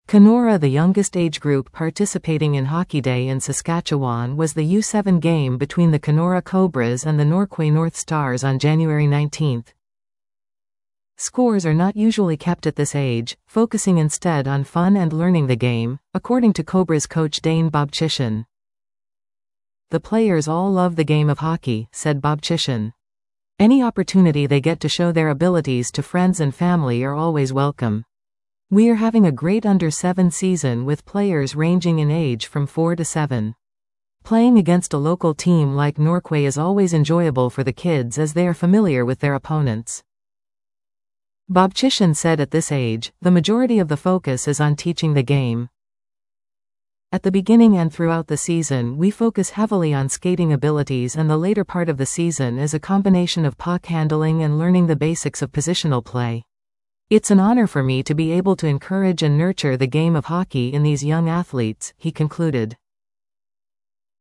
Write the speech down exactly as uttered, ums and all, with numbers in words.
Kenora. The youngest age group participating in Hockey Day in Saskatchewan was the U seven game between the Kenora Cobras and the Norquay North Stars on January nineteenth. Scores are not usually kept at this age, focusing instead on fun and learning the game, according to Cobras coach Dane Bobchishan. The players all love the game of hockey, said Bobchishan. Any opportunity they get to show their abilities to friends and family are always welcome. We are having a great under seven season with players ranging in age from four to seven. Playing against a local team like Norquay is always enjoyable for the kids as they are familiar with their opponents. Bobchishan said at this age, the majority of the focus is on teaching the game. At the beginning and throughout the season we focus heavily on skating abilities, and the later part of the season is a combination of puck handling and learning the basics of positional play. It's an honor for me to be able to encourage and nurture the game of hockey in these young athletes, he concluded.